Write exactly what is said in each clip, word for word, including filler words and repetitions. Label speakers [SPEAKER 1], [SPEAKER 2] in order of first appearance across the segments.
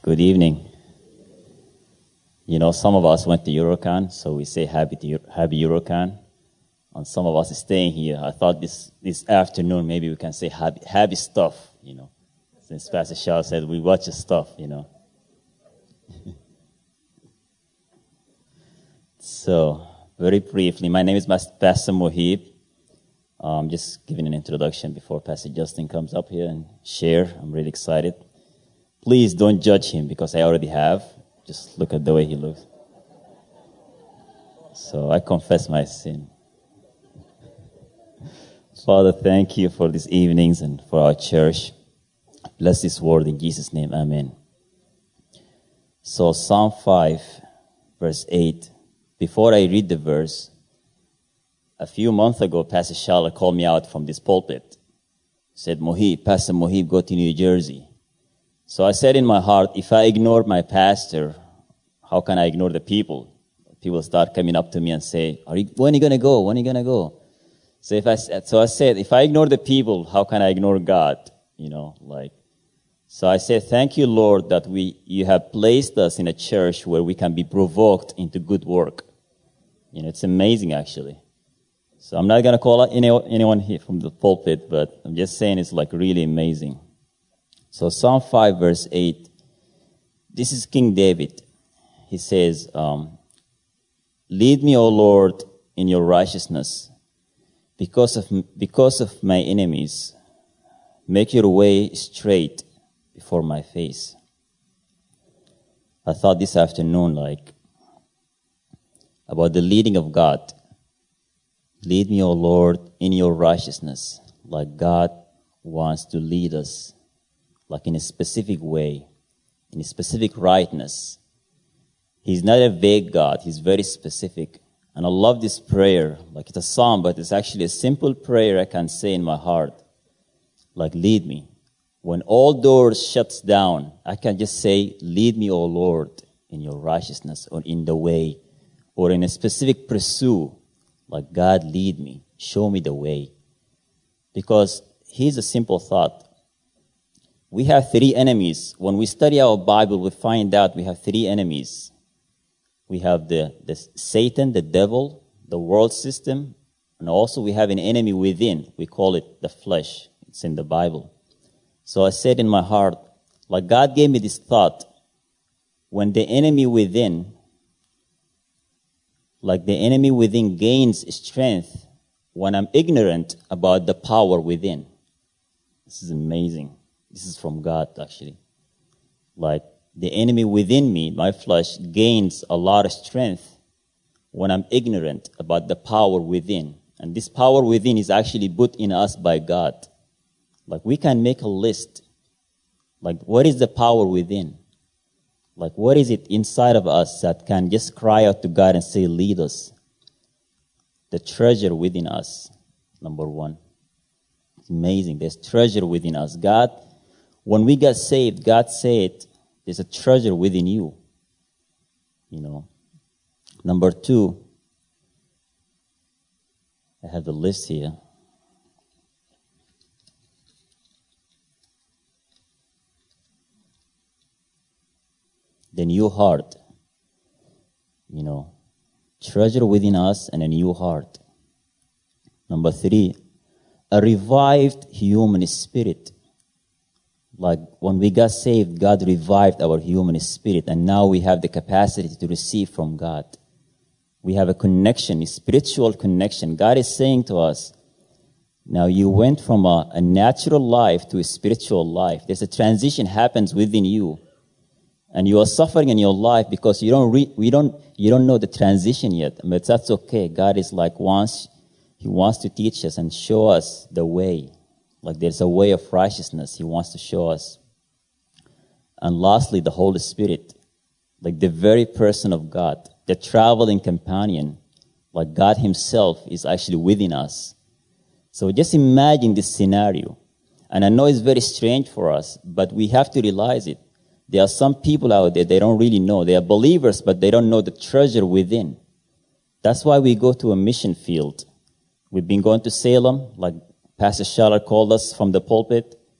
[SPEAKER 1] Good evening. You know, some of us went to Eurocon, so we say happy to, happy Eurocon. And some of us are staying here. I thought this, this afternoon maybe we can say happy, happy stuff, you know. Since Pastor Shaw said we watch your stuff, you know. So, very briefly, my name is Pastor Mohib. I'm just giving an introduction before Pastor Justin comes up here and share. I'm really excited. Please don't judge him because I already have. Just look at the way he looks. So I confess my sin. Father, thank you for these evenings and for our church. Bless this word in Jesus' name. Amen. So Psalm five, verse eight. Before I read the verse, a few months ago, Pastor Shala called me out from this pulpit. He said, Mohib, Pastor Mohib, go to New Jersey. So I said in my heart, if I ignore my pastor, how can I ignore the people? People start coming up to me and say, are you, when are you going to go? When are you going to go? So if I, so I said, if I ignore the people, how can I ignore God? You know, like, so I said, thank you, Lord, that we, you have placed us in a church where we can be provoked into good work. You know, it's amazing, actually. So I'm not going to call out any, anyone here from the pulpit, but I'm just saying it's like really amazing. So Psalm five, verse eight, this is King David. He says, um, lead me, O Lord, in your righteousness. Because of, because of my enemies, make your way straight before my face. I thought this afternoon, like, about the leading of God. Lead me, O Lord, in your righteousness, like God wants to lead us, like in a specific way, in a specific rightness. He's not a vague God. He's very specific. And I love this prayer. Like it's a psalm, but it's actually a simple prayer I can say in my heart. Like, lead me. When all doors shuts down, I can just say, lead me, O Lord, in your righteousness or in the way or in a specific pursuit. Like, God, lead me. Show me the way. Because here's a simple thought. We have three enemies. When we study our Bible, we find out we have three enemies. We have the, the Satan, the devil, the world system, and also we have an enemy within. We call it the flesh. It's in the Bible. So I said in my heart, like God gave me this thought, when the enemy within, like the enemy within gains strength when I'm ignorant about the power within. This is amazing. This is from God, actually. Like, the enemy within me, my flesh, gains a lot of strength when I'm ignorant about the power within. And this power within is actually put in us by God. Like, we can make a list. Like, what is the power within? Like, what is it inside of us that can just cry out to God and say, lead us? The treasure within us, number one. It's amazing. There's treasure within us. God, when we got saved, God said, there's a treasure within you. You know. Number two, I have the list here. The new heart. You know. Treasure within us and a new heart. Number three, a revived human spirit. Like when we got saved, God revived our human spirit, and now we have the capacity to receive from God. We have a connection, a spiritual connection. God is saying to us, now you went from a, a natural life to a spiritual life. There's a transition happens within you, and you are suffering in your life because you don't re, we don't you don't know the transition yet. But that's okay. God is like wants He wants to teach us and show us the way. Like there's a way of righteousness He wants to show us. And lastly, the Holy Spirit, like the very person of God, the traveling companion, like God Himself is actually within us. So just imagine this scenario. And I know it's very strange for us, but we have to realize it. There are some people out there, they don't really know. They are believers, but they don't know the treasure within. That's why we go to a mission field. We've been going to Salem, like Pastor Schaller called us from the pulpit.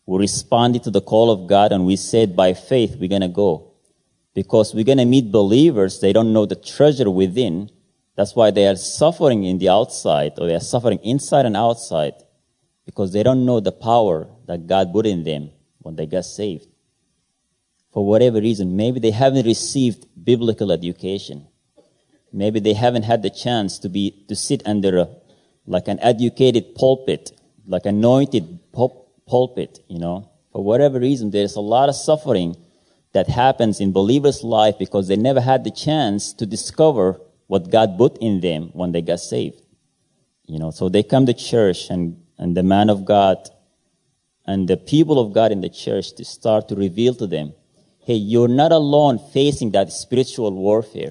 [SPEAKER 1] We responded to the call of God, and we said by faith we're going to go. Because we're going to meet believers, they don't know the treasure within. That's why they are suffering in the outside, or they are suffering inside and outside, because they don't know the power that God put in them when they got saved. For whatever reason, maybe they haven't received biblical education. Maybe they haven't had the chance to be to sit under a, like an educated pulpit, like anointed pul- pulpit, you know. For whatever reason, there's a lot of suffering that happens in believers' life because they never had the chance to discover what God put in them when they got saved. You know, so they come to church, and, and the man of God and the people of God in the church to start to reveal to them, hey, you're not alone facing that spiritual warfare.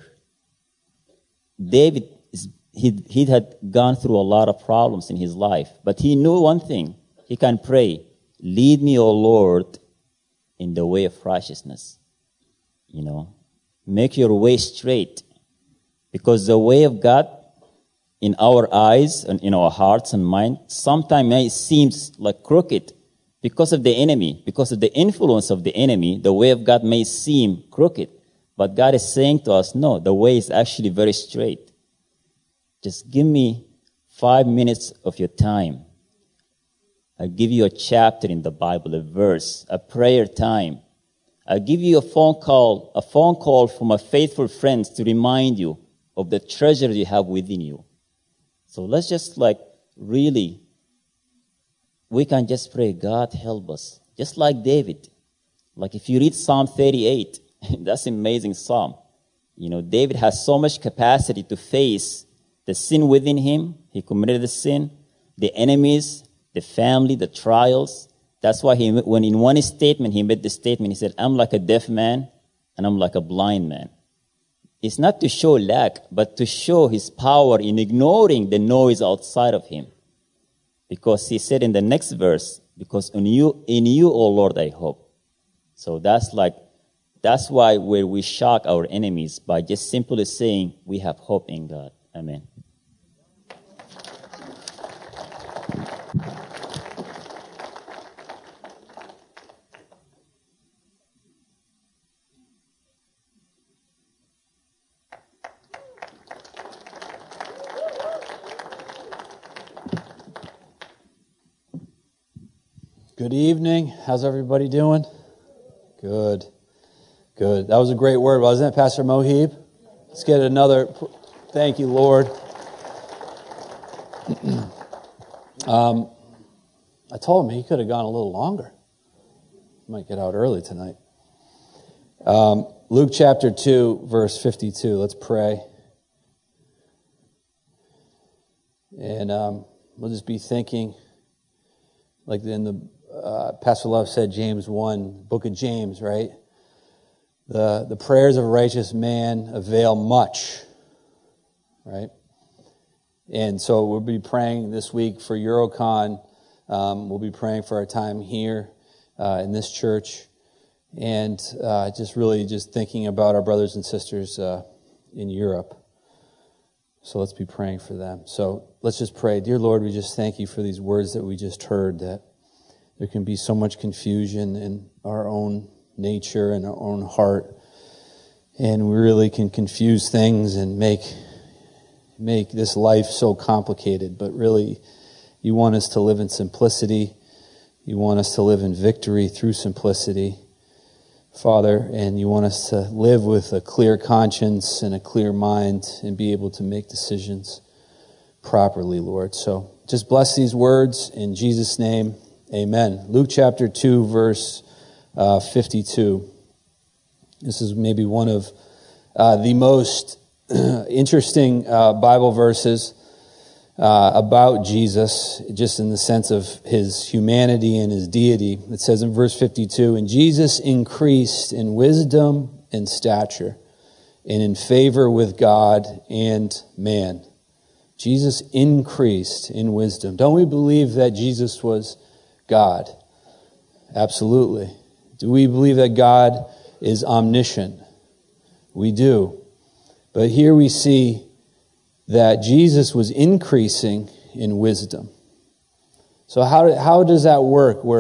[SPEAKER 1] David, is, he, he had gone through a lot of problems in his life, but he knew one thing. He can pray, lead me, O Lord, in the way of righteousness. You know, make your way straight. Because the way of God in our eyes and in our hearts and mind sometimes it seems like crooked because of the enemy, because of the influence of the enemy. The way of God may seem crooked, but God is saying to us, no, the way is actually very straight. Just give me five minutes of your time. I'll give you a chapter in the Bible, a verse, a prayer time. I'll give you a phone call, a phone call from a faithful friend to remind you of the treasure you have within you. So let's just like really, we can just pray, God help us. Just like David. Like if you read Psalm thirty-eight, that's an amazing psalm. You know, David has so much capacity to face the sin within him. He committed the sin, the enemies, the family, the trials. That's why he, when in one statement, he made the statement, he said, I'm like a deaf man and I'm like a blind man. It's not to show lack, but to show his power in ignoring the noise outside of him. Because he said in the next verse, because in you, in you, O Lord, I hope. So that's like, that's why where we shock our enemies by just simply saying we have hope in God. Amen.
[SPEAKER 2] Good evening. How's everybody doing? Good. Good. That was a great word, wasn't it, Pastor Mohib? Let's get another. Thank you, Lord. um, I told him he could have gone a little longer. Might get out early tonight. Um, Luke chapter two, verse fifty-two. Let's pray. And um, we'll just be thinking, like in the Uh, Pastor Love said, James one, book of James, right? The the prayers of a righteous man avail much, right? And so we'll be praying this week for Eurocon. Um, we'll be praying for our time here uh, in this church. And uh, just really just thinking about our brothers and sisters uh, in Europe. So let's be praying for them. So let's just pray. Dear Lord, we just thank you for these words that we just heard, that there can be so much confusion in our own nature and our own heart. And we really can confuse things and make make this life so complicated. But really, you want us to live in simplicity. You want us to live in victory through simplicity, Father. And you want us to live with a clear conscience and a clear mind and be able to make decisions properly, Lord. So just bless these words in Jesus' name. Amen. Luke chapter two, verse uh, fifty-two. This is maybe one of uh, the most interesting uh, Bible verses uh, about Jesus, just in the sense of his humanity and his deity. It says in verse fifty-two, and Jesus increased in wisdom and stature and in favor with God and man. Jesus increased in wisdom. Don't we believe that Jesus was God? Absolutely. Do we believe that God is omniscient? We do. But here we see that Jesus was increasing in wisdom. So how how does that work, where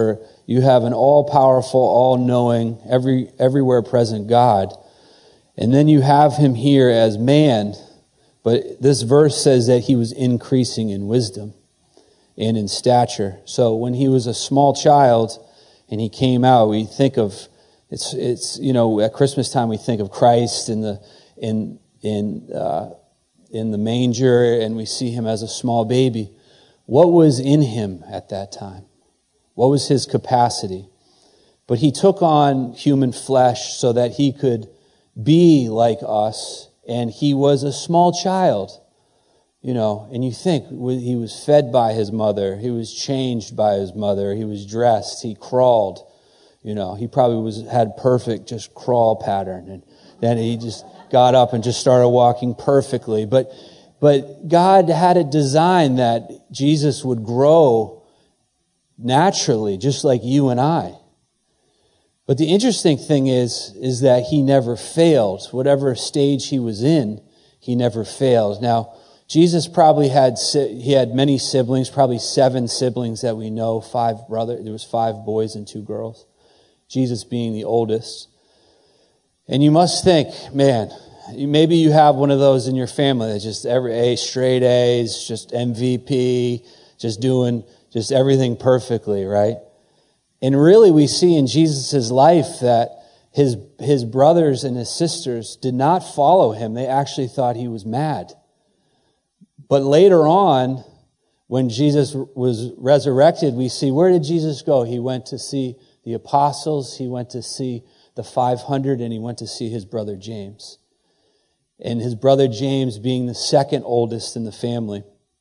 [SPEAKER 2] You have an all-powerful, all-knowing, every everywhere present God. And then you have him here as man, but this verse says that he was increasing in wisdom and in stature. So when he was a small child and he came out, we think of, it's, it's you know, at Christmas time we think of Christ in the, in, in, uh, in the manger, and we see him as a small baby. What was in him at that time? What was his capacity? But he took on human flesh so that he could be like us, and he was a small child, you know, and you think he was fed by his mother, he was changed by his mother, he was dressed, he crawled, you know, he probably was had perfect just crawl pattern, and then he just got up and just started walking perfectly. But but God had it designed that Jesus would grow naturally, just like you and I. But the interesting thing is, is that he never failed. Whatever stage he was in, he never failed. Now, Jesus probably had, he had many siblings, probably seven siblings that we know, five brothers, there was five boys and two girls. Jesus being the oldest. And you must think, man, maybe you have one of those in your family that's just every A, straight A's, just M V P, just doing just everything perfectly, right? And really we see in Jesus' life that his his brothers and his sisters did not follow him. They actually thought he was mad. But later on, when Jesus was resurrected, we see, where did Jesus go? He went to see the apostles, he went to see the five hundred, and he went to see his brother James. And his brother James, being the second oldest in the family,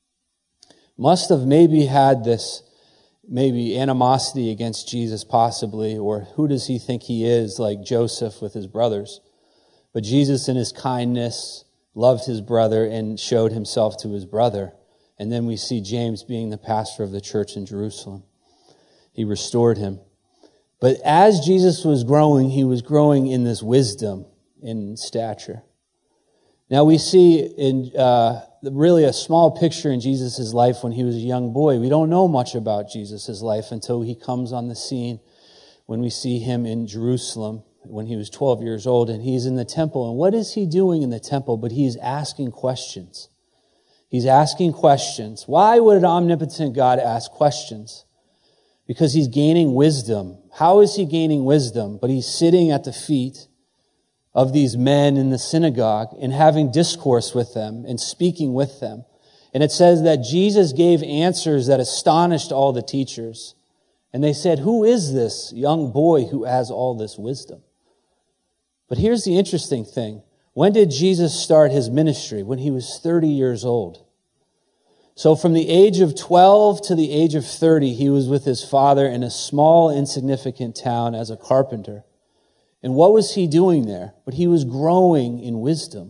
[SPEAKER 2] must have maybe had this maybe animosity against Jesus possibly, or who does he think he is, like Joseph with his brothers. But Jesus in his kindness loved his brother and showed himself to his brother. And then we see James being the pastor of the church in Jerusalem. He restored him. But as Jesus was growing, he was growing in this wisdom, in stature. Now we see in uh, really a small picture in Jesus' life when he was a young boy. We don't know much about Jesus' life until he comes on the scene when we see him in Jerusalem when he was twelve years old, and he's in the temple. And what is he doing in the temple? But he's asking questions. He's asking questions. Why would an omnipotent God ask questions? Because he's gaining wisdom. How is he gaining wisdom? But he's sitting at the feet of these men in the synagogue and having discourse with them and speaking with them. And it says that Jesus gave answers that astonished all the teachers. And they said, who is this young boy who has all this wisdom? But here's the interesting thing. When did Jesus start his ministry? When he was thirty years old. So from the age of twelve to the age of thirty, he was with his father in a small, insignificant town as a carpenter. And what was he doing there? But he was growing in wisdom.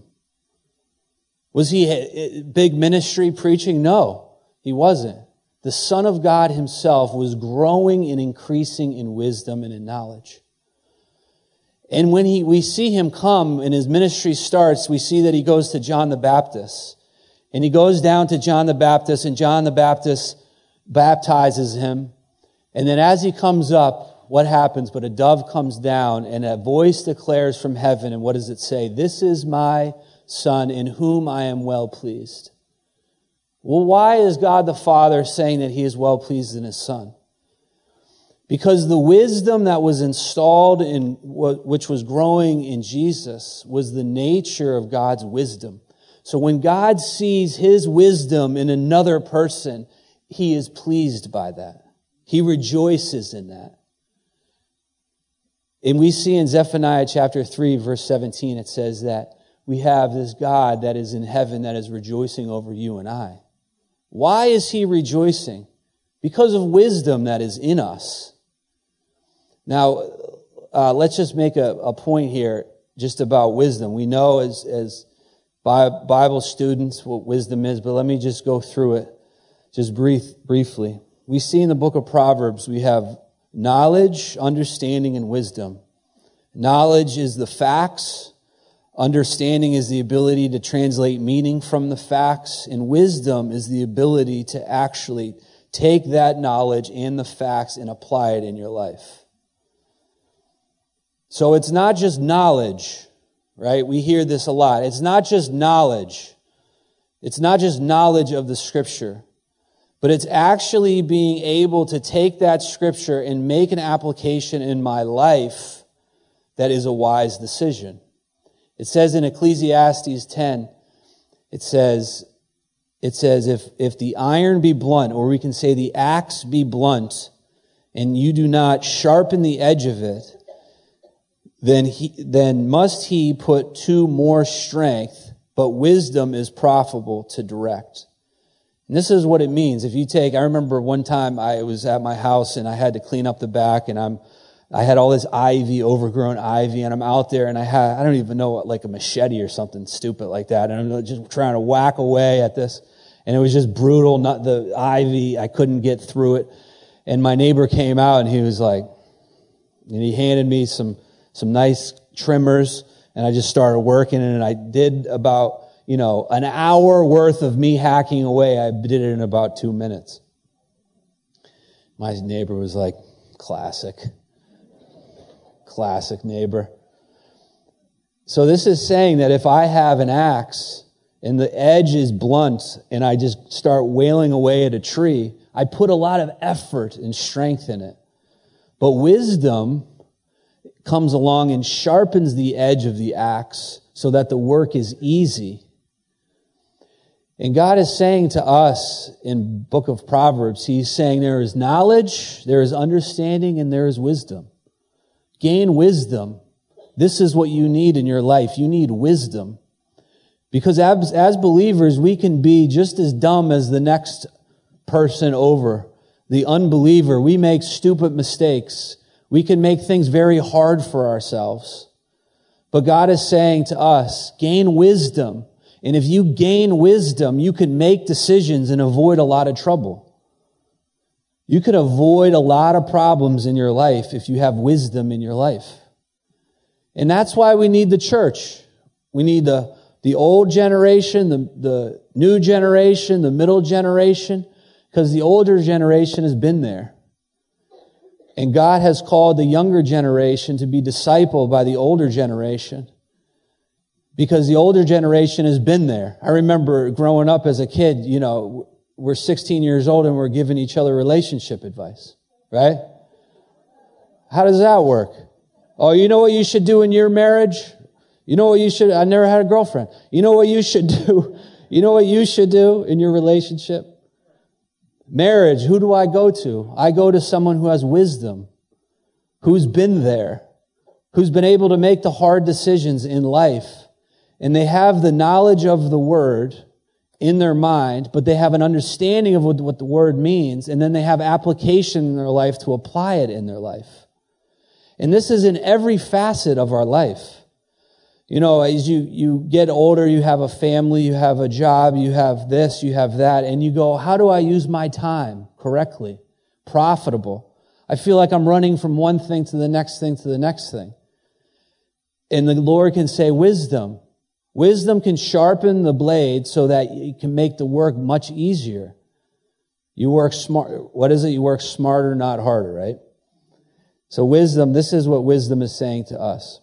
[SPEAKER 2] Was he a big ministry preaching? No, he wasn't. The Son of God himself was growing and increasing in wisdom and in knowledge. And when he, we see him come and his ministry starts, we see that he goes to John the Baptist. And he goes down to John the Baptist, and John the Baptist baptizes him. And then as he comes up, what happens? But a dove comes down, and a voice declares from heaven, and what does it say? This is my Son, in whom I am well pleased. Well, why is God the Father saying that he is well pleased in his Son? Because the wisdom that was installed in, which was growing in Jesus, was the nature of God's wisdom. So when God sees his wisdom in another person, he is pleased by that. He rejoices in that. And we see in Zephaniah chapter three, verse seventeen, it says that we have this God that is in heaven that is rejoicing over you and I. Why is he rejoicing? Because of wisdom that is in us. Now, uh, let's just make a, a point here just about wisdom. We know as, as Bible students what wisdom is, but let me just go through it just brief, briefly. We see in the book of Proverbs, we have knowledge, understanding, and wisdom. Knowledge is the facts. Understanding is the ability to translate meaning from the facts. And wisdom is the ability to actually take that knowledge and the facts and apply it in your life. So it's not just knowledge, right? We hear this a lot. It's not just knowledge. It's not just knowledge of the Scripture, but it's actually being able to take that Scripture and make an application in my life that is a wise decision. It says in Ecclesiastes ten, it says, it says, if, if the iron be blunt, or we can say the axe be blunt, and you do not sharpen the edge of it, then he, then must he put to more strength, but wisdom is profitable to direct. And this is what it means. If you take, I remember one time I was at my house and I had to clean up the back, and I'm, I had all this ivy, overgrown ivy, and I'm out there and I had, I don't even know what, like a machete or something stupid like that. And I'm just trying to whack away at this. And it was just brutal. Not the ivy. I couldn't get through it. And my neighbor came out and he was like, and he handed me some, some nice trimmers, and I just started working, and I did about, you know, an hour worth of me hacking away. I did it in about two minutes. My neighbor was like, classic. Classic neighbor. So this is saying that if I have an axe and the edge is blunt and I just start wailing away at a tree, I put a lot of effort and strength in it. But wisdom comes along and sharpens the edge of the axe so that the work is easy. And God is saying to us in book of Proverbs, He's saying there is knowledge, there is understanding, and there is wisdom. Gain wisdom. This is what you need in your life. You need wisdom. Because as, as believers, we can be just as dumb as the next person over. The unbeliever. We make stupid mistakes. We can make things very hard for ourselves. But God is saying to us, gain wisdom. And if you gain wisdom, you can make decisions and avoid a lot of trouble. You can avoid a lot of problems in your life if you have wisdom in your life. And that's why we need the church. We need the, the old generation, the, the new generation, the middle generation, because the older generation has been there. And God has called the younger generation to be discipled by the older generation, because the older generation has been there. I remember growing up as a kid, you know, we're sixteen years old and we're giving each other relationship advice, right? How does that work? Oh, you know what you should do in your marriage? You know what you should, I never had a girlfriend. You know what you should do? You know what you should do in your relationship? Marriage, who do I go to? I go to someone who has wisdom, who's been there, who's been able to make the hard decisions in life. And they have the knowledge of the Word in their mind, but they have an understanding of what, what the Word means, and then they have application in their life to apply it in their life. And this is in every facet of our life. You know, as you, you get older, you have a family, you have a job, you have this, you have that, and you go, how do I use my time correctly, profitable? I feel like I'm running from one thing to the next thing to the next thing. And the Lord can say, wisdom. Wisdom can sharpen the blade so that you can make the work much easier. You work smart. What is it? You work smarter, not harder, right? So wisdom, this is what wisdom is saying to us.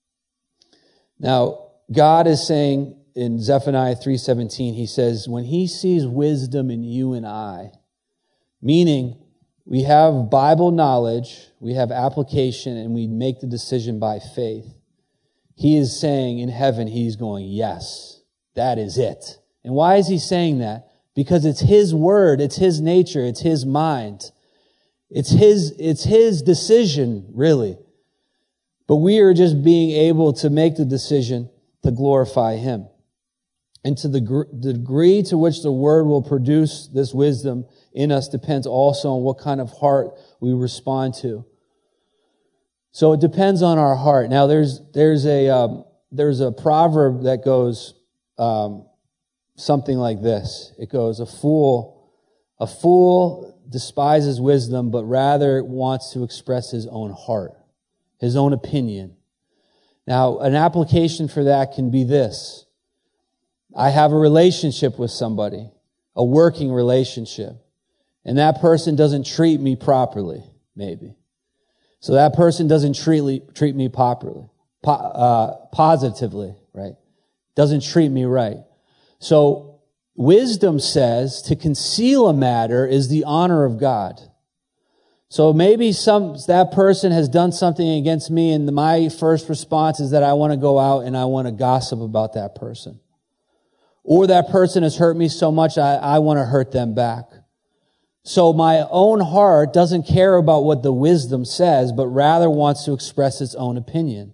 [SPEAKER 2] Now, God is saying in Zephaniah three seventeen, He says, when He sees wisdom in you and I, meaning we have Bible knowledge, we have application, and we make the decision by faith, He is saying in heaven, He's going, yes, that is it. And why is He saying that? Because it's His word, it's His nature, it's His mind. It's His, it's His decision, really. But we are just being able to make the decision to glorify Him. And to the, gr- the degree to which the Word will produce this wisdom in us depends also on what kind of heart we respond to. So it depends on our heart. Now there's there's a um, there's a proverb that goes um, something like this. It goes, a fool a fool despises wisdom, but rather wants to express his own heart, his own opinion. Now, an application for that can be this. I have a relationship with somebody, a working relationship. And that person doesn't treat me properly, maybe. So that person doesn't treat, treat me properly, po- uh, positively, right? Doesn't treat me right. So wisdom says to conceal a matter is the honor of God. So maybe some that person has done something against me, and my first response is that I want to go out and I want to gossip about that person. Or that person has hurt me so much, I, I want to hurt them back. So my own heart doesn't care about what the wisdom says, but rather wants to express its own opinion.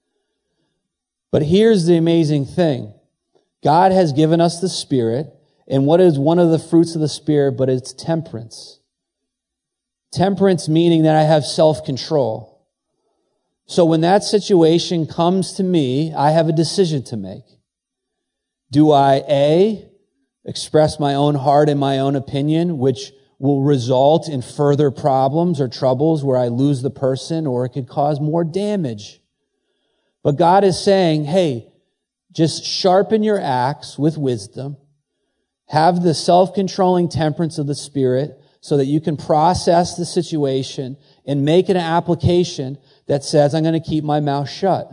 [SPEAKER 2] But here's the amazing thing. God has given us the Spirit, and what is one of the fruits of the Spirit, but it's temperance. Temperance meaning that I have self-control. So when that situation comes to me, I have a decision to make. Do I, A, express my own heart and my own opinion, which will result in further problems or troubles where I lose the person, or it could cause more damage? But God is saying, hey, just sharpen your axe with wisdom. Have the self-controlling temperance of the Spirit so that you can process the situation and make an application that says, I'm going to keep my mouth shut.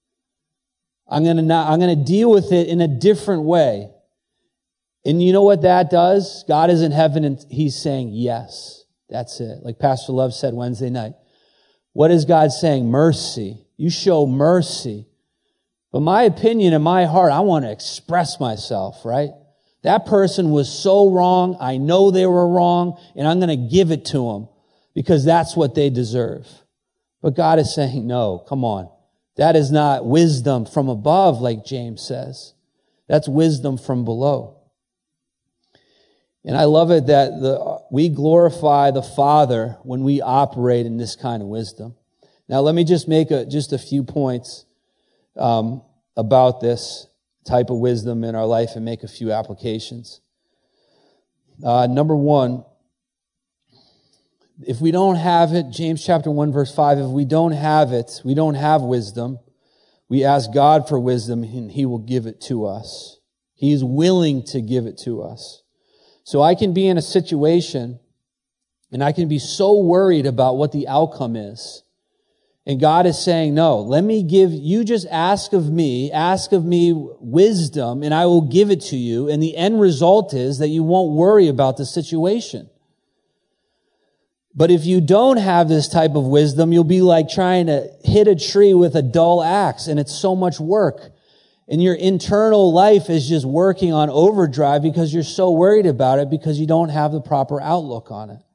[SPEAKER 2] I'm going to not, I'm going to deal with it in a different way. And you know what that does? God is in heaven and He's saying, yes, that's it. Like Pastor Love said Wednesday night. What is God saying? Mercy. You show mercy. But my opinion in my heart, I want to express myself, right? That person was so wrong. I know they were wrong, and I'm going to give it to them because that's what they deserve. But God is saying, no, come on. That is not wisdom from above, like James says. That's wisdom from below. And I love it that the, we glorify the Father when we operate in this kind of wisdom. Now, let me just make a, just a few points um, about this type of wisdom in our life and make a few applications. Uh, number one, if we don't have it, James chapter one, verse five, if we don't have it, we don't have wisdom, we ask God for wisdom and He will give it to us. He's willing to give it to us. So I can be in a situation and I can be so worried about what the outcome is. And God is saying, no, let me give, you just ask of me, ask of me wisdom, and I will give it to you. And the end result is that you won't worry about the situation. But if you don't have this type of wisdom, you'll be like trying to hit a tree with a dull axe, and it's so much work. And your internal life is just working on overdrive because you're so worried about it because you don't have the proper outlook on it.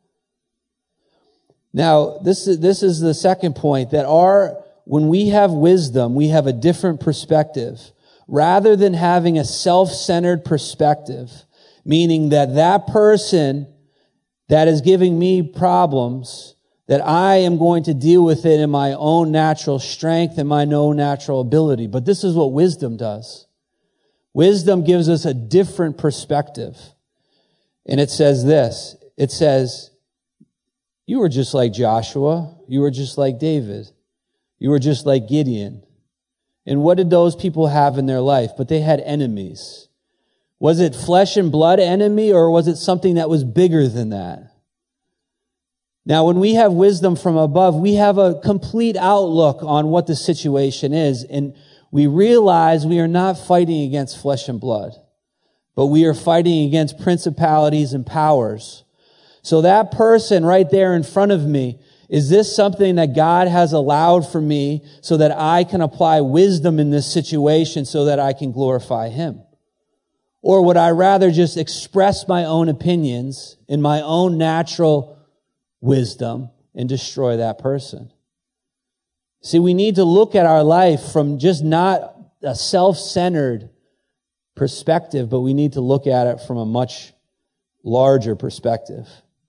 [SPEAKER 2] Now, this is, this is the second point, that our, when we have wisdom, we have a different perspective. Rather than having a self-centered perspective, meaning that that person that is giving me problems, that I am going to deal with it in my own natural strength and my own natural ability. But this is what wisdom does. Wisdom gives us a different perspective. And it says this, it says, you were just like Joshua. You were just like David. You were just like Gideon. And what did those people have in their life? But they had enemies. Was it flesh and blood enemy, or was it something that was bigger than that? Now, when we have wisdom from above, we have a complete outlook on what the situation is. And we realize we are not fighting against flesh and blood, but we are fighting against principalities and powers. So that person right there in front of me, is this something that God has allowed for me so that I can apply wisdom in this situation so that I can glorify Him? Or would I rather just express my own opinions in my own natural wisdom and destroy that person? See, we need to look at our life from just not a self-centered perspective, but we need to look at it from a much larger perspective.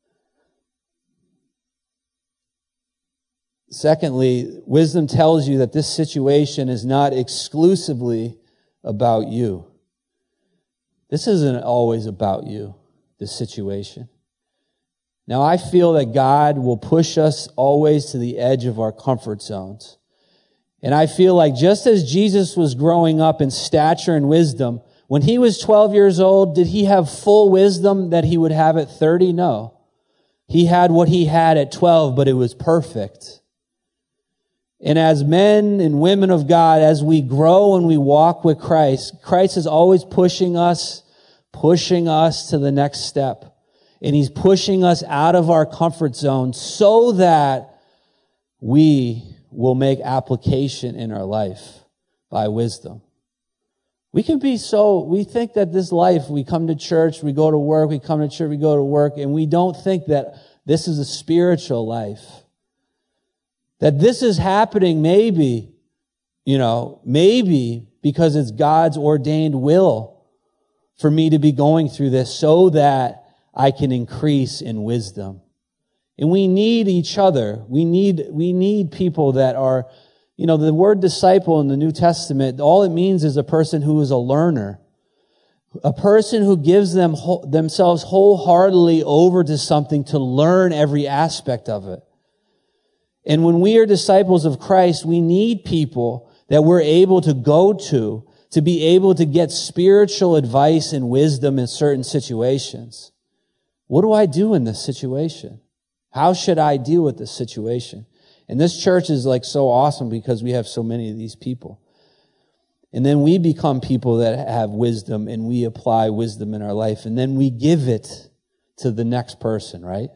[SPEAKER 2] Secondly, wisdom tells you that this situation is not exclusively about you. This isn't always about you, this situation. Now, I feel that God will push us always to the edge of our comfort zones. And I feel like just as Jesus was growing up in stature and wisdom, when He was twelve years old, did He have full wisdom that He would have at thirty? No. He had what he had at twelve, but it was perfect. And as men and women of God, as we grow and we walk with Christ, Christ is always pushing us, pushing us to the next step. And he's pushing us out of our comfort zone so that we will make application in our life by wisdom. We can be so, we think that this life, we come to church, we go to work, we come to church, we go to work, and we don't think that this is a spiritual life. That this is happening maybe, you know, maybe because it's God's ordained will for me to be going through this so that I can increase in wisdom. And we need each other. We need, we need people that are, you know, the word disciple in the New Testament, all it means is a person who is a learner. A person who gives them themselves wholeheartedly over to something to learn every aspect of it. And when we are disciples of Christ, we need people that we're able to go to, to be able to get spiritual advice and wisdom in certain situations. What do I do in this situation? How should I deal with this situation? And this church is like so awesome because we have so many of these people. And then we become people that have wisdom and we apply wisdom in our life. And then we give it to the next person, right?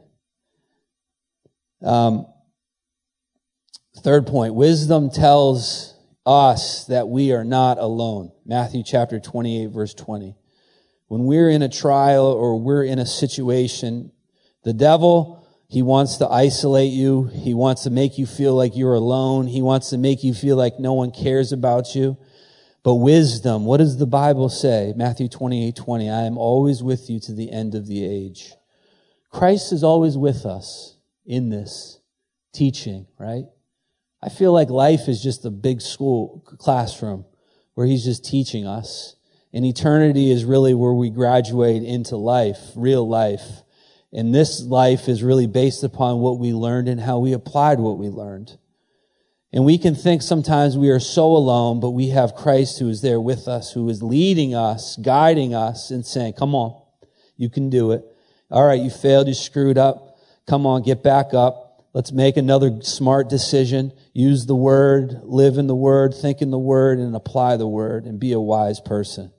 [SPEAKER 2] Um, third point, wisdom tells us that we are not alone. Matthew chapter twenty-eight, verse twenty. When we're in a trial or we're in a situation, the devil, he wants to isolate you. He wants to make you feel like you're alone. He wants to make you feel like no one cares about you. But wisdom, what does the Bible say? Matthew twenty-eight twenty, I am always with you to the end of the age. Christ is always with us in this teaching, right? I feel like life is just a big school classroom where he's just teaching us. And eternity is really where we graduate into life, real life. And this life is really based upon what we learned and how we applied what we learned. And we can think sometimes we are so alone, but we have Christ who is there with us, who is leading us, guiding us, and saying, come on, you can do it. All right, you failed, you screwed up. Come on, get back up. Let's make another smart decision. Use the word, live in the word, think in the word, and apply the word, and be a wise person.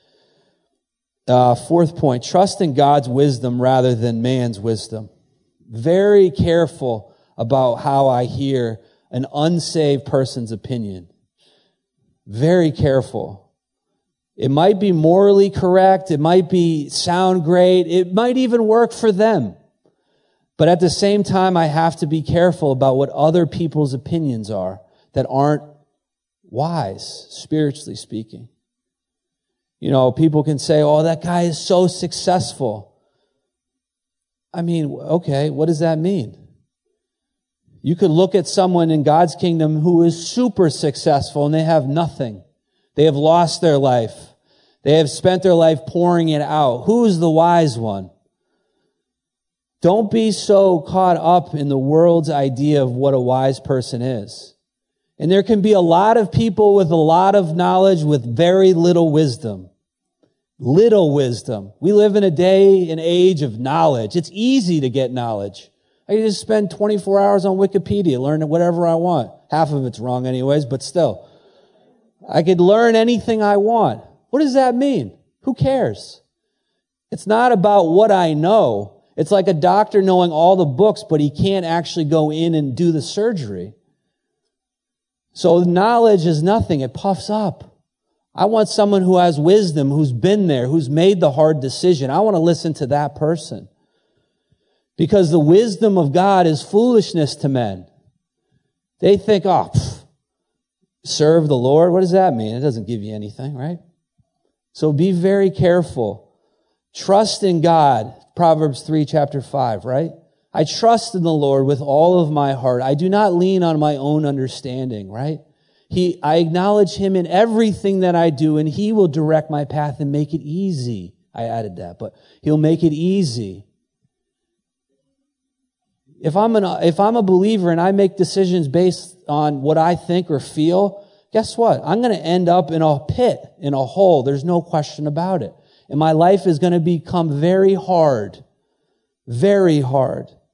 [SPEAKER 2] Uh, fourth point, trust in God's wisdom rather than man's wisdom. Very careful about how I hear an unsaved person's opinion. Very careful. It might be morally correct. It might be sound great. It might even work for them. But at the same time, I have to be careful about what other people's opinions are that aren't wise, spiritually speaking. You know, people can say, oh, that guy is so successful. I mean, okay, what does that mean? You could look at someone in God's kingdom who is super successful and they have nothing. They have lost their life. They have spent their life pouring it out. Who is the wise one? Don't be so caught up in the world's idea of what a wise person is. And there can be a lot of people with a lot of knowledge with very little wisdom. Little wisdom. We live in a day and age of knowledge. It's easy to get knowledge. I can just spend twenty-four hours on Wikipedia, learn whatever I want. Half of it's wrong anyways, but still. I could learn anything I want. What does that mean? Who cares? It's not about what I know. It's like a doctor knowing all the books, but he can't actually go in and do the surgery. So knowledge is nothing. It puffs up. I want someone who has wisdom, who's been there, who's made the hard decision. I want to listen to that person. Because the wisdom of God is foolishness to men. They think, oh, pff, serve the Lord. What does that mean? It doesn't give you anything, right? So be very careful. Trust in God. Proverbs three, chapter five, right? I trust in the Lord with all of my heart. I do not lean on my own understanding, right? He, I acknowledge him in everything that I do, and he will direct my path and make it easy. I added that, but he'll make it easy. If I'm an, if I'm a believer and I make decisions based on what I think or feel, guess what? I'm going to end up in a pit, in a hole. There's no question about it. And my life is going to become very hard. Very hard.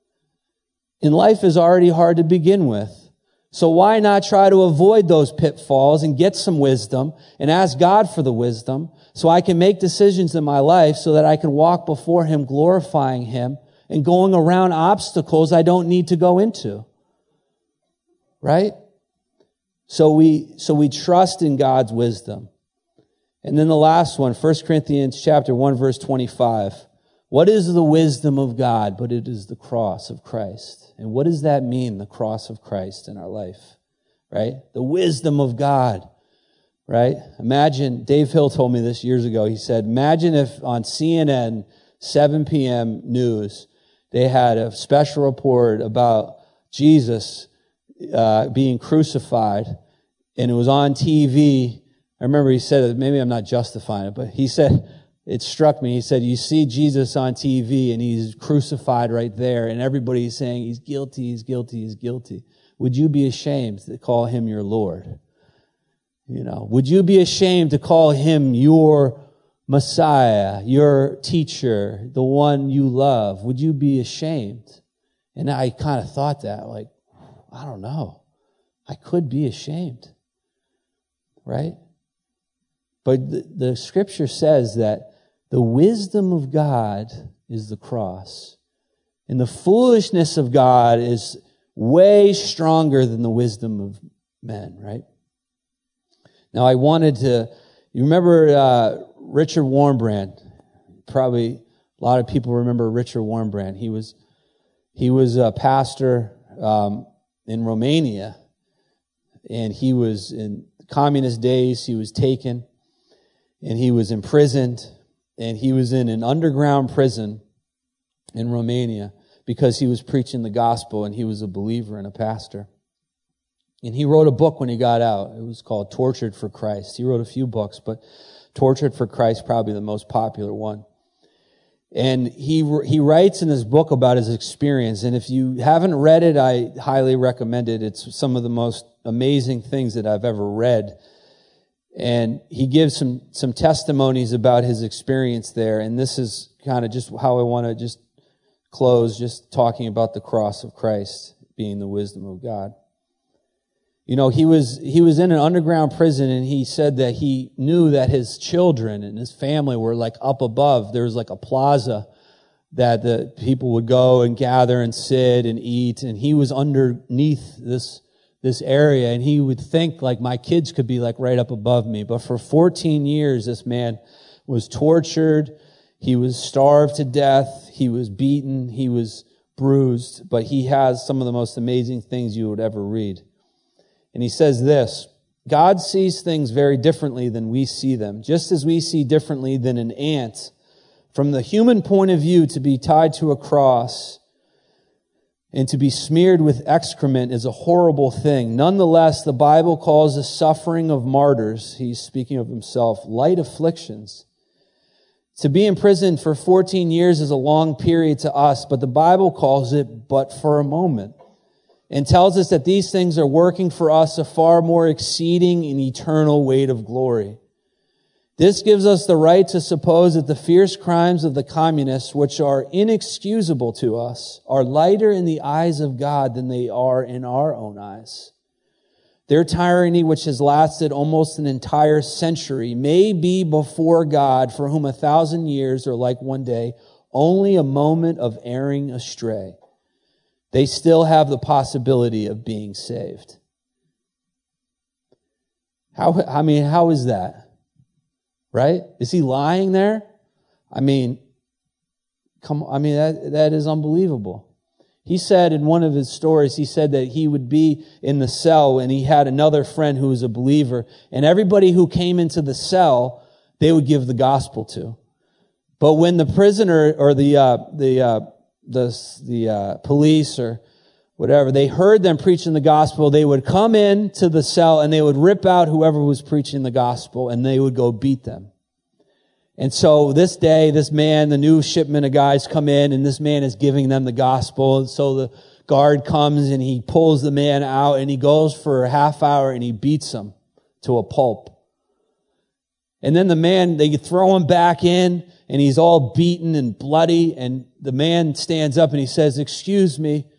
[SPEAKER 2] And life is already hard to begin with. So why not try to avoid those pitfalls and get some wisdom and ask God for the wisdom so I can make decisions in my life so that I can walk before Him, glorifying Him and going around obstacles I don't need to go into. Right? So we, so we trust in God's wisdom. And then the last one, First Corinthians chapter one, verse twenty-five. What is the wisdom of God? But it is the cross of Christ. And what does that mean, the cross of Christ in our life? Right? The wisdom of God. Right? Imagine, Dave Hill told me this years ago. He said, imagine if on C N N, seven p.m. news, they had a special report about Jesus uh, being crucified, and it was on T V. I remember he said, maybe I'm not justifying it, but he said, it struck me. He said, you see Jesus on T V and he's crucified right there and everybody's saying he's guilty, he's guilty, he's guilty. Would you be ashamed to call him your Lord? You know, would you be ashamed to call him your Messiah, your teacher, the one you love? Would you be ashamed? And I kind of thought that, like, I don't know. I could be ashamed. Right? But the, the scripture says that the wisdom of God is the cross. And the foolishness of God is way stronger than the wisdom of men, right? Now I wanted to, you remember uh, Richard Wurmbrand? Probably a lot of people remember Richard Wurmbrand. He was, he was a pastor um, in Romania, and he was in communist days, he was taken, and he was imprisoned. And he was in an underground prison in Romania because he was preaching the gospel and he was a believer and a pastor. And he wrote a book when he got out. It was called Tortured for Christ. He wrote a few books, but Tortured for Christ, probably the most popular one. And he he writes in his book about his experience. And if you haven't read it, I highly recommend it. It's some of the most amazing things that I've ever read. And he gives some, some testimonies about his experience there. And this is kind of just how I want to just close, just talking about the cross of Christ being the wisdom of God. You know, he was, he was in an underground prison, and he said that he knew that his children and his family were like up above. There was like a plaza that the people would go and gather and sit and eat. And he was underneath this this area, and he would think like my kids could be like right up above me. But for fourteen years, this man was tortured. He was starved to death. He was beaten. He was bruised. But he has some of the most amazing things you would ever read. And he says this, God sees things very differently than we see them, just as we see differently than an ant. From the human point of view, to be tied to a cross and to be smeared with excrement is a horrible thing. Nonetheless, the Bible calls the suffering of martyrs, he's speaking of himself, light afflictions. To be imprisoned for fourteen years is a long period to us, but the Bible calls it but for a moment, and tells us that these things are working for us a far more exceeding and eternal weight of glory. This gives us the right to suppose that the fierce crimes of the communists, which are inexcusable to us, are lighter in the eyes of God than they are in our own eyes. Their tyranny, which has lasted almost an entire century, may be before God, for whom a thousand years are like one day, only a moment of erring astray. They still have the possibility of being saved. How, I mean, how is that? Right? Is he lying there? I mean, come, I mean, that, that is unbelievable. He said in one of his stories, he said that he would be in the cell and he had another friend who was a believer, and everybody who came into the cell, they would give the gospel to. But when the prisoner or the, uh, the, uh, the, the, uh, police or whatever, they heard them preaching the gospel, they would come in to the cell and they would rip out whoever was preaching the gospel and they would go beat them. And so this day, this man, the new shipment of guys come in, and this man is giving them the gospel. And so the guard comes and he pulls the man out, and he goes for a half hour and he beats him to a pulp. And then the man, they throw him back in, and he's all beaten and bloody. And the man stands up and he says, "Excuse me,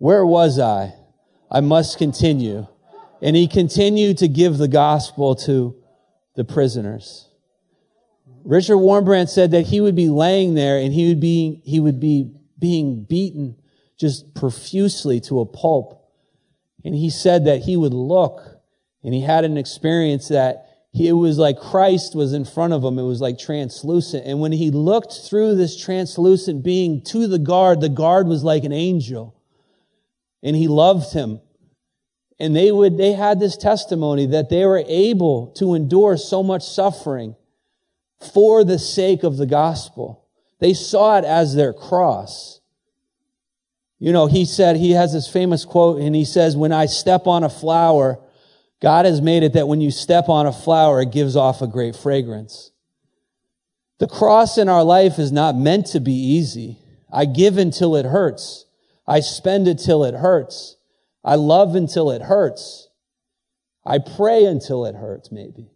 [SPEAKER 2] Where was I? I must continue. And he continued to give the gospel to the prisoners. Richard Wurmbrand said that he would be laying there and he would be, he would be being beaten just profusely to a pulp. And he said that he would look and he had an experience that he, it was like Christ was in front of him. It was like translucent. And when he looked through this translucent being to the guard, the guard was like an angel. And he loved him. And they would, they had this testimony that they were able to endure so much suffering for the sake of the gospel. They saw it as their cross. You know, he said, he has this famous quote, and he says, when I step on a flower, God has made it that when you step on a flower, it gives off a great fragrance. The cross in our life is not meant to be easy. I give until it hurts. I spend until it hurts. I love until it hurts. I pray until it hurts, maybe.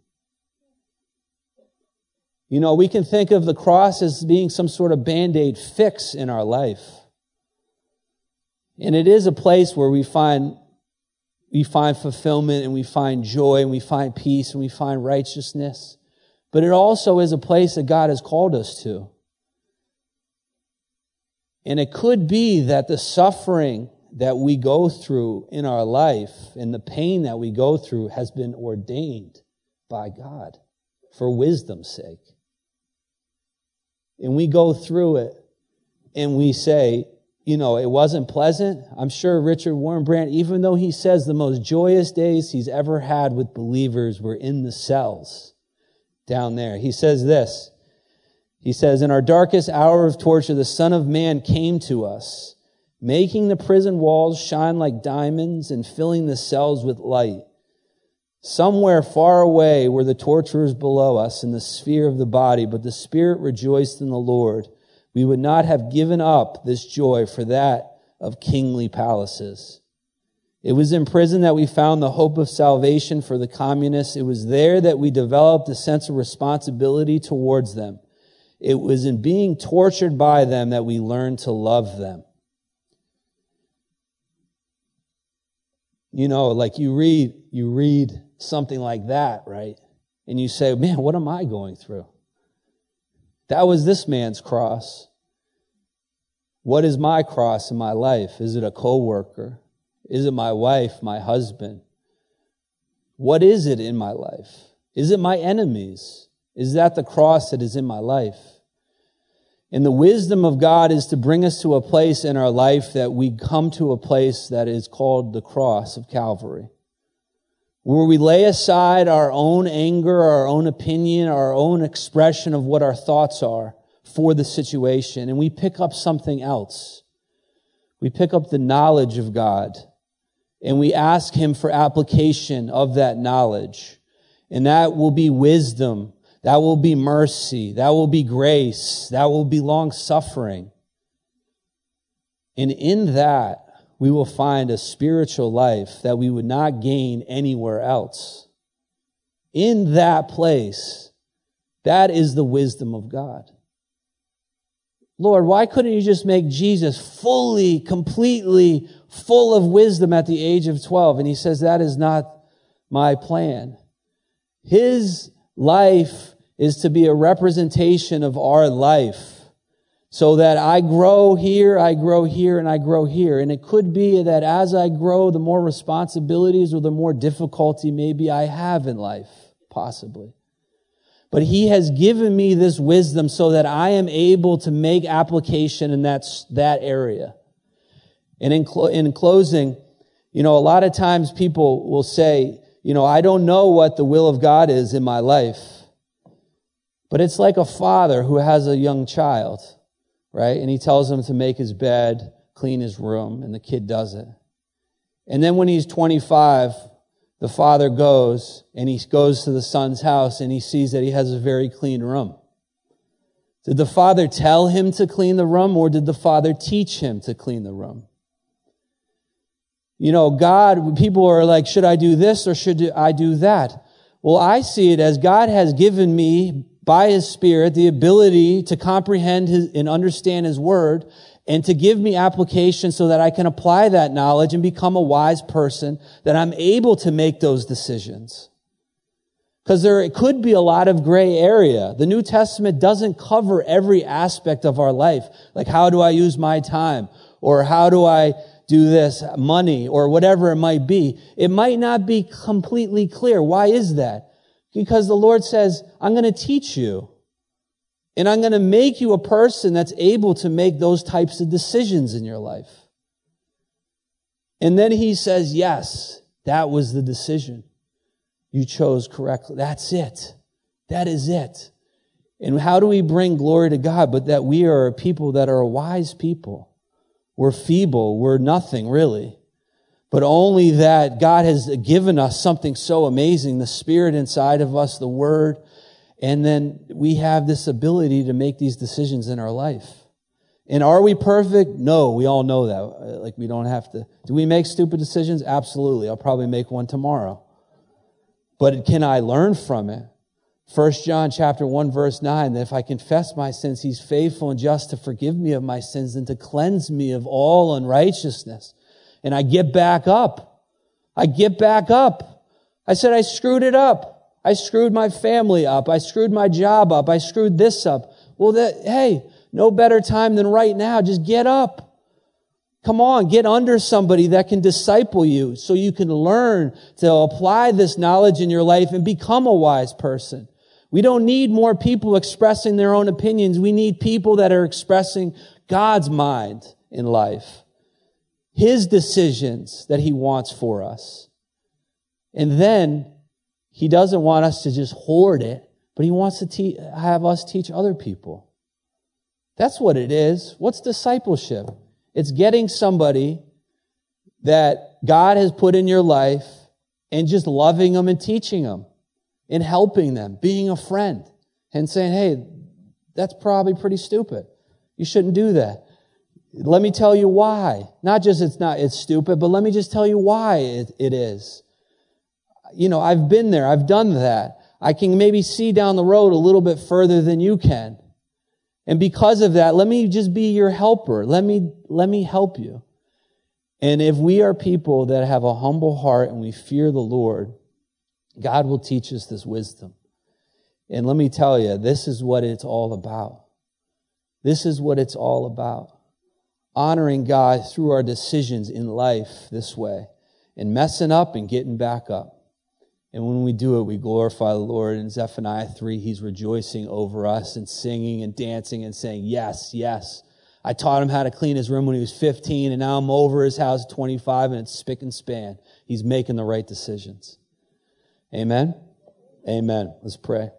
[SPEAKER 2] You know, we can think of the cross as being some sort of Band-Aid fix in our life. And it is a place where we find, we find fulfillment and we find joy and we find peace and we find righteousness. But it also is a place that God has called us to. And it could be that the suffering that we go through in our life and the pain that we go through has been ordained by God for wisdom's sake. And we go through it and we say, you know, it wasn't pleasant. I'm sure Richard Wurmbrand, even though he says the most joyous days he's ever had with believers were in the cells down there. He says this. He says, in our darkest hour of torture, the Son of Man came to us, making the prison walls shine like diamonds and filling the cells with light. Somewhere far away were the torturers below us in the sphere of the body, but the Spirit rejoiced in the Lord. We would not have given up this joy for that of kingly palaces. It was in prison that we found the hope of salvation for the communists. It was there that we developed a sense of responsibility towards them. It was in being tortured by them that we learned to love them. You know, like you read, you read something like that, right? And you say, man, what am I going through? That was this man's cross. What is my cross in my life? Is it a coworker? Is it my wife, my husband? What is it in my life? Is it my enemies? Is that the cross that is in my life? And the wisdom of God is to bring us to a place in our life that we come to a place that is called the cross of Calvary, where we lay aside our own anger, our own opinion, our own expression of what our thoughts are for the situation, and we pick up something else. We pick up the knowledge of God, and we ask Him for application of that knowledge. And that will be wisdom. That will be mercy. That will be grace. That will be long-suffering. And in that, we will find a spiritual life that we would not gain anywhere else. In that place, that is the wisdom of God. Lord, why couldn't you just make Jesus fully, completely full of wisdom at the age of twelve? And He says, that is not my plan. His life is to be a representation of our life, so that I grow here, I grow here, and I grow here. And it could be that as I grow, the more responsibilities or the more difficulty maybe I have in life, possibly. But He has given me this wisdom so that I am able to make application in that, that area. And in, clo- in closing, you know, a lot of times people will say, you know, I don't know what the will of God is in my life. But it's like a father who has a young child, right? And he tells him to make his bed, clean his room, and the kid does it. And then when he's twenty-five, the father goes and he goes to the son's house and he sees that he has a very clean room. Did the father tell him to clean the room, or did the father teach him to clean the room? You know, God, people are like, should I do this or should I do that? Well, I see it as God has given me, by His Spirit, the ability to comprehend his, and understand His Word, and to give me application so that I can apply that knowledge and become a wise person, that I'm able to make those decisions. Because there could be a lot of gray area. The New Testament doesn't cover every aspect of our life. Like, how do I use my time? Or how do I do this, money, or whatever it might be. It might not be completely clear. Why is that? Because the Lord says, I'm going to teach you. And I'm going to make you a person that's able to make those types of decisions in your life. And then he says, yes, that was the decision. You chose correctly. That's it. That is it. And how do we bring glory to God? But that we are a people that are a wise people. We're feeble. We're nothing, really. But only that God has given us something so amazing, the Spirit inside of us, the Word, and then we have this ability to make these decisions in our life. And are we perfect? No, we all know that. Like, we don't have to. Do we make stupid decisions? Absolutely. I'll probably make one tomorrow. But can I learn from it? First John chapter one, verse nine, that if I confess my sins, He's faithful and just to forgive me of my sins and to cleanse me of all unrighteousness. And I get back up. I get back up. I said, I screwed it up. I screwed my family up. I screwed my job up. I screwed this up. Well, that, hey, no better time than right now. Just get up. Come on, get under somebody that can disciple you so you can learn to apply this knowledge in your life and become a wise person. We don't need more people expressing their own opinions. We need people that are expressing God's mind in life. His decisions that He wants for us. And then He doesn't want us to just hoard it, but He wants to te- have us teach other people. That's what it is. What's discipleship? It's getting somebody that God has put in your life and just loving them and teaching them and helping them, being a friend and saying, hey, that's probably pretty stupid. You shouldn't do that. Let me tell you why. Not just it's not, it's stupid, but let me just tell you why it, it is. You know, I've been there. I've done that. I can maybe see down the road a little bit further than you can. And because of that, let me just be your helper. Let me, let me help you. And if we are people that have a humble heart and we fear the Lord, God will teach us this wisdom. And let me tell you, this is what it's all about. This is what it's all about. Honoring God through our decisions in life this way. And messing up and getting back up. And when we do it, we glorify the Lord. In Zephaniah three, He's rejoicing over us and singing and dancing and saying, yes, yes. I taught him how to clean his room when he was fifteen, and now I'm over his house at twenty-five, and it's spick and span. He's making the right decisions. Amen? Amen. Let's pray.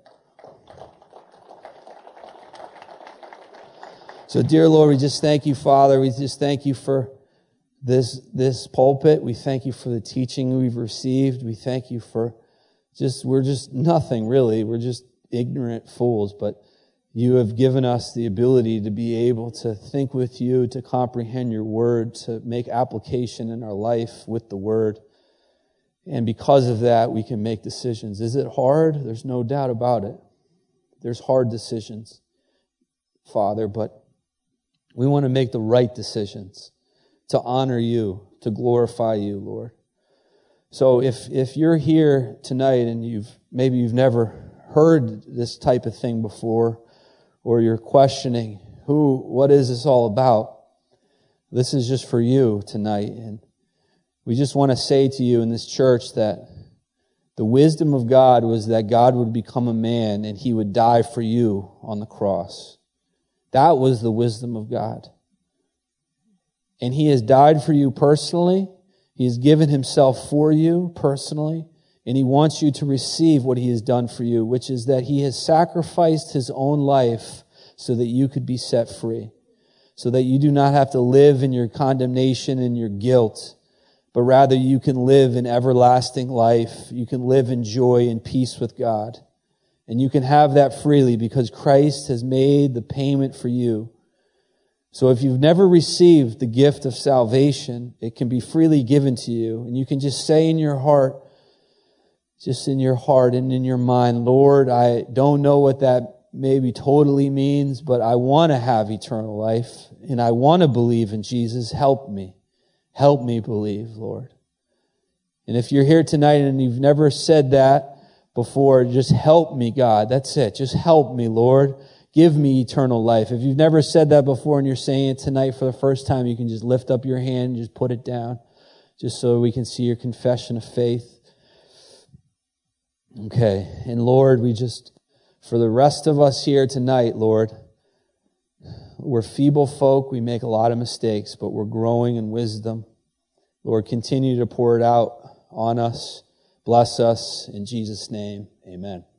[SPEAKER 2] So, dear Lord, we just thank you, Father. We just thank you for this, this pulpit. We thank you for the teaching we've received. We thank you for just, we're just nothing really. We're just ignorant fools, but you have given us the ability to be able to think with you, to comprehend your word, to make application in our life with the word. And because of that, we can make decisions. Is it hard? There's no doubt about it. There's hard decisions, Father, but we want to make the right decisions to honor you, to glorify you, Lord. So if if you're here tonight and you've maybe you've never heard this type of thing before, or you're questioning who, what is this all about? This is just for you tonight. And we just want to say to you in this church that the wisdom of God was that God would become a man and He would die for you on the cross. That was the wisdom of God. And He has died for you personally. He has given Himself for you personally. And He wants you to receive what He has done for you, which is that He has sacrificed His own life so that you could be set free. So that you do not have to live in your condemnation and your guilt, but rather you can live in everlasting life. You can live in joy and peace with God. And you can have that freely because Christ has made the payment for you. So if you've never received the gift of salvation, it can be freely given to you. And you can just say in your heart, just in your heart and in your mind, Lord, I don't know what that maybe totally means, but I want to have eternal life, and I want to believe in Jesus. Help me. Help me believe, Lord. And if you're here tonight and you've never said that before, just help me, God. That's it. Just help me, Lord. Give me eternal life. If you've never said that before and you're saying it tonight for the first time, you can just lift up your hand and just put it down, just so we can see your confession of faith. Okay. And Lord, we just, for the rest of us here tonight, Lord, we're feeble folk. We make a lot of mistakes, but we're growing in wisdom. Lord, continue to pour it out on us. Bless us. In Jesus' name, amen.